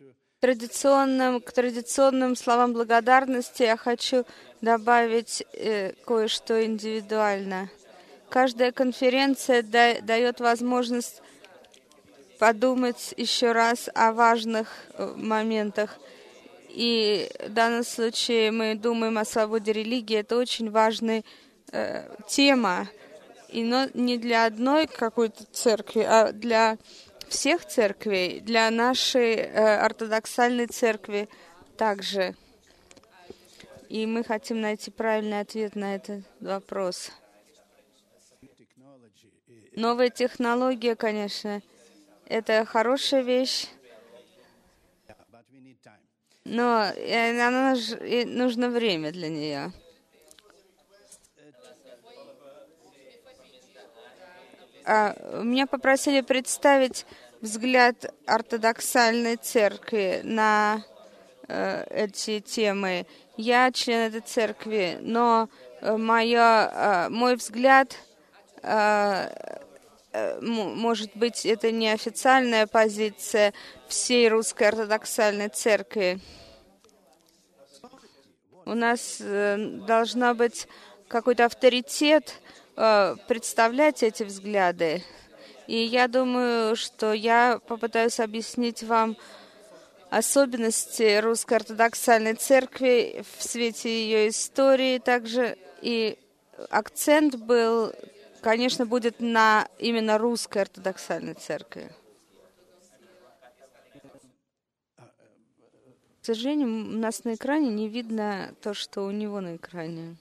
к традиционным словам благодарности я хочу добавить кое-что индивидуально. Каждая конференция дает возможность подумать еще раз о важных моментах. И в данном случае мы думаем о свободе религии. Это очень важная тема. Но не для одной какой-то церкви, а для всех церквей, для нашей ортодоксальной церкви также. И мы хотим найти правильный ответ на этот вопрос. Новая технология, конечно, это хорошая вещь, но нужно время для нее. Меня попросили представить взгляд ортодоксальной церкви на эти темы. Я член этой церкви, но мой взгляд, может быть, это не официальная позиция всей русской ортодоксальной церкви. У нас должна быть какой-то авторитет представлять эти взгляды. И я думаю, что я попытаюсь объяснить вам особенности русской ортодоксальной церкви в свете ее истории также. И акцент конечно, будет на именно русской ортодоксальной церкви. К сожалению, у нас на экране не видно то, что у него на экране.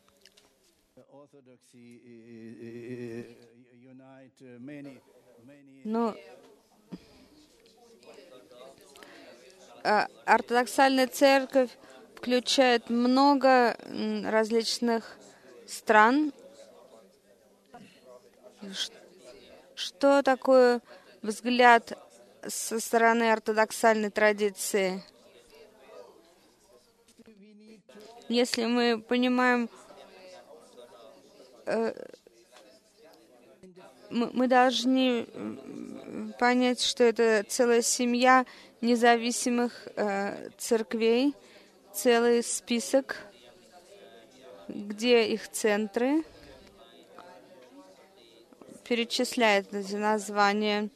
Но ортодоксальная церковь включает много различных стран. Что такое взгляд со стороны ортодоксальной традиции? Если мы понимаем, мы должны понять, что это целая семья независимых церквей, целый список, где их центры, перечисляет эти названия.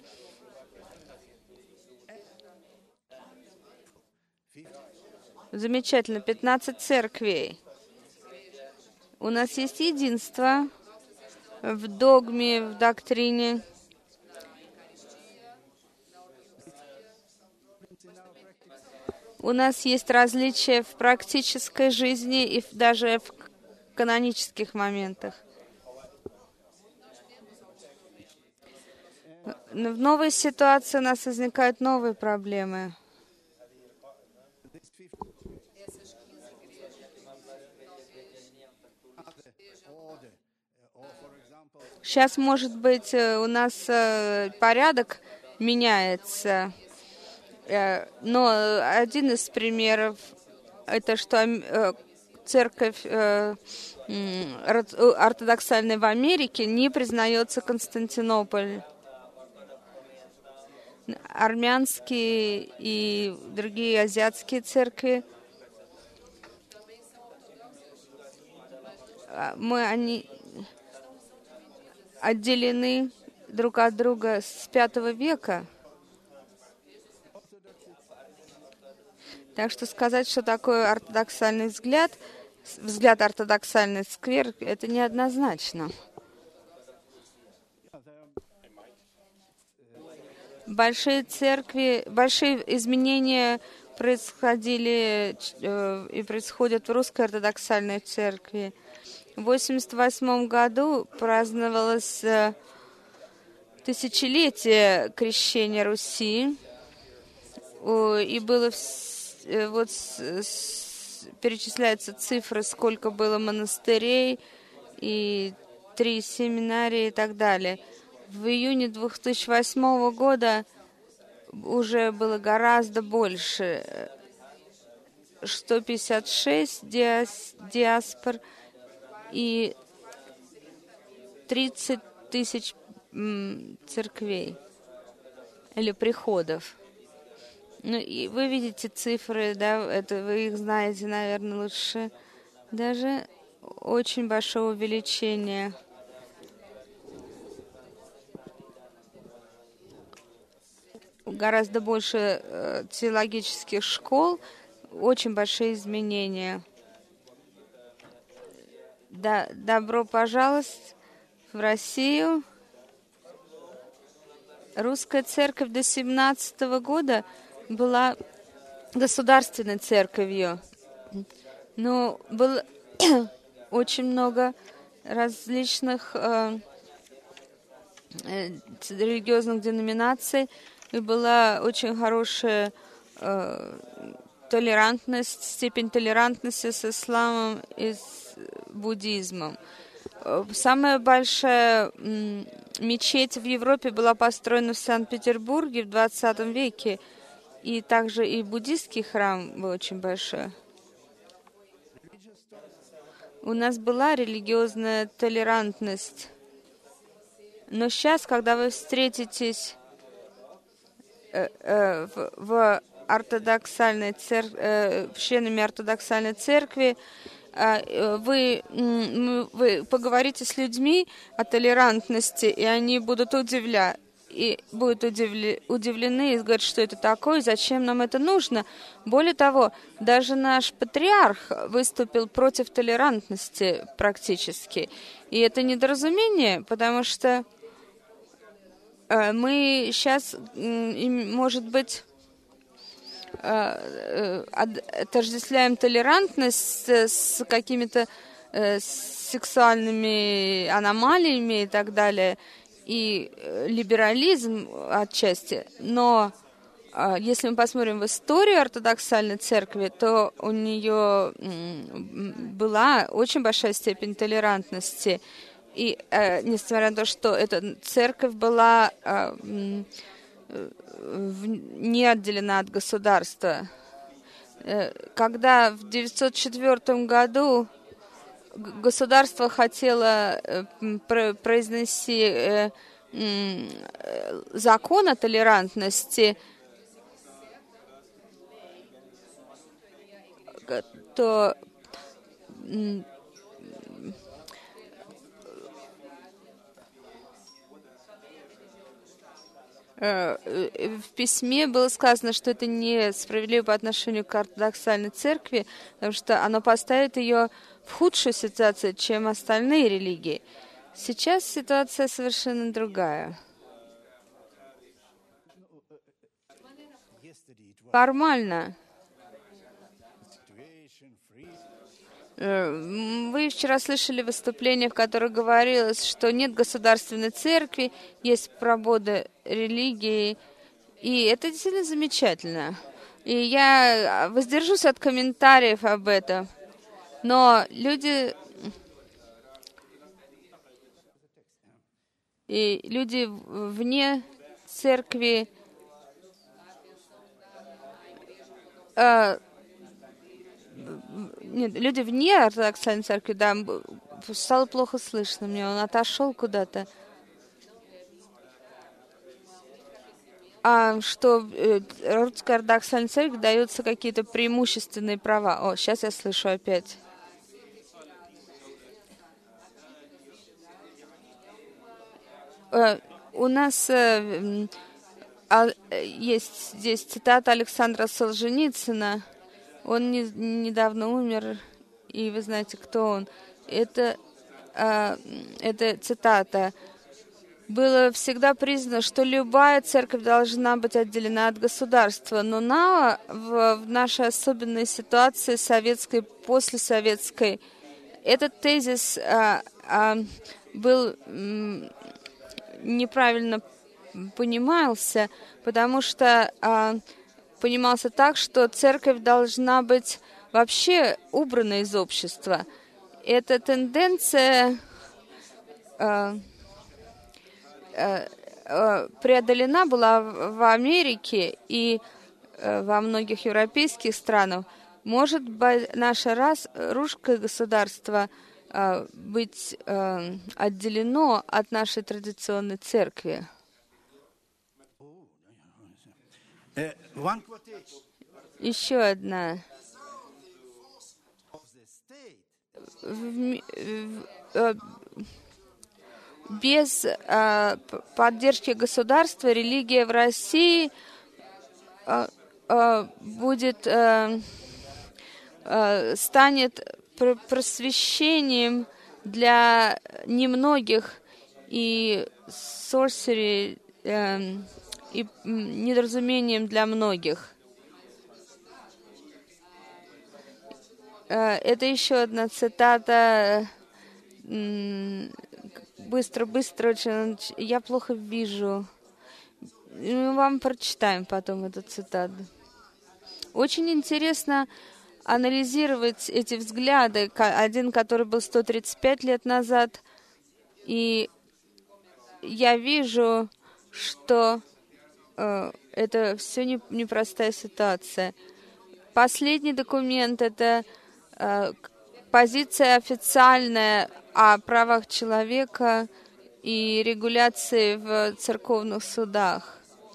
Замечательно, 15 церквей. У нас есть единство в догме, в доктрине. У нас есть различия в практической жизни и даже в канонических моментах. В новой ситуации у нас возникают новые проблемы. Сейчас, может быть, у нас порядок меняется, но один из примеров это что церковь ортодоксальная в Америке не признается Константинополь. Армянские и другие азиатские церкви, они отделены друг от друга с V века. Так что сказать, что такое ортодоксальный взгляд ортодоксальный сквер, это неоднозначно. Большие церкви, большие изменения происходили и происходят в русской ортодоксальной церкви. В 1988 году праздновалось тысячелетие крещения Руси, и было перечисляются цифры, сколько было монастырей и 3 семинарии и так далее. В июне 2008 года уже было гораздо больше, 156 диаспор и 30 тысяч церквей или приходов. Ну, и вы видите цифры, да, это вы их знаете, наверное, лучше. Даже очень большое увеличение. Гораздо больше теологических школ, очень большие изменения. Да, добро пожаловать в Россию. Русская церковь до 17 года была государственной церковью. Но было очень много различных религиозных деноминаций, и была очень хорошая толерантность, степень толерантности с исламом и с буддизмом. Самая большая мечеть в Европе была построена в Санкт-Петербурге в 20 веке, и также и буддийский храм был очень большой. У нас была религиозная толерантность. Но сейчас, когда вы встретитесь в ортодоксальной членами ортодоксальной церкви, вы поговорите с людьми о толерантности, и они будут удивлены и говорят, что это такое, зачем нам это нужно. Более того, даже наш патриарх выступил против толерантности практически. И это недоразумение, потому что мы сейчас, может быть, отождествляем толерантность с какими-то сексуальными аномалиями и так далее, и либерализм отчасти. Но если мы посмотрим в историю ортодоксальной церкви, то у нее была очень большая степень толерантности. И несмотря на то, что эта церковь была не отделена от государства. Когда в 1904 году государство хотело произнести закон о толерантности, то в письме было сказано, что это несправедливо по отношению к ортодоксальной церкви, потому что оно поставит ее в худшую ситуацию, чем остальные религии. Сейчас ситуация совершенно другая. Формально. Вы вчера слышали выступление, в котором говорилось, что нет государственной церкви, есть свобода религии, и это действительно замечательно. И я воздержусь от комментариев об этом, но люди вне церкви нет, люди вне ортодоксальной церкви, да, стало плохо слышно мне, он отошел куда-то. Что русской ортодоксальной церкви даются какие-то преимущественные права. О, сейчас я слышу опять. У нас есть здесь цитата Александра Солженицына. Он недавно умер, и вы знаете, кто он. Это цитата. Было всегда признано, что любая церковь должна быть отделена от государства, но в нашей особенной ситуации советской, послесоветской, этот тезис был неправильно понимался, потому что понимался так, что церковь должна быть вообще убрана из общества. Эта тенденция преодолена была в Америке и во многих европейских странах. Может быть, наше русское государство быть отделено от нашей традиционной церкви? One quotation. Еще одна. Of the state. Без поддержки государства религия в России станет просвещением для немногих и sorcery, и недоразумением для многих. Это еще одна цитата. Быстро, очень. Я плохо вижу. Мы вам прочитаем потом эту цитату. Очень интересно анализировать эти взгляды. Один, который был 135 лет назад. И я вижу, что это все непростая ситуация. Последний документ — это позиция официальная о правах человека и регуляции в церковных судах.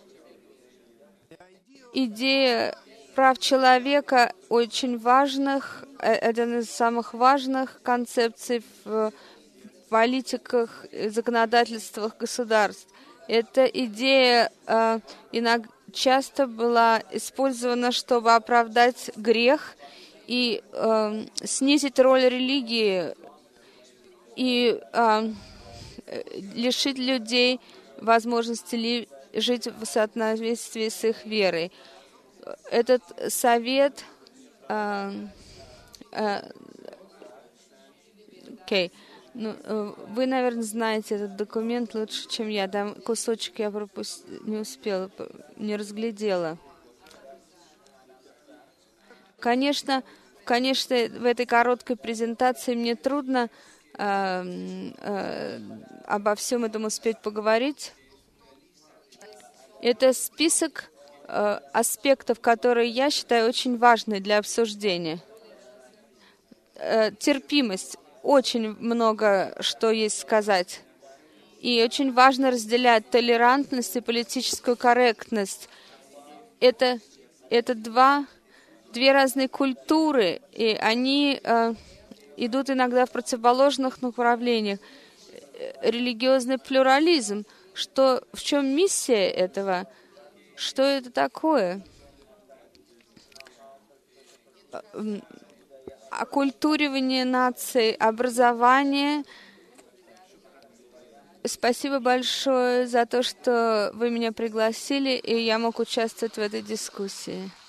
Идея прав человека очень важных, один из самых важных концепций в политиках и законодательствах государств. Эта идея часто была использована, чтобы оправдать грех и снизить роль религии и лишить людей возможности жить в соответствии с их верой. Этот совет... вы, наверное, знаете этот документ лучше, чем я. Там кусочек я не успела, не разглядела. Конечно, в этой короткой презентации мне трудно обо всем этом успеть поговорить. Это список аспектов, которые я считаю очень важны для обсуждения. Терпимость. Очень много что есть сказать. И очень важно разделять толерантность и политическую корректность. Это две разные культуры, и они идут иногда в противоположных направлениях. Религиозный плюрализм. В чем миссия этого? Что это такое? Оккультуривание наций, образование. Спасибо большое за то, что вы меня пригласили, и я мог участвовать в этой дискуссии.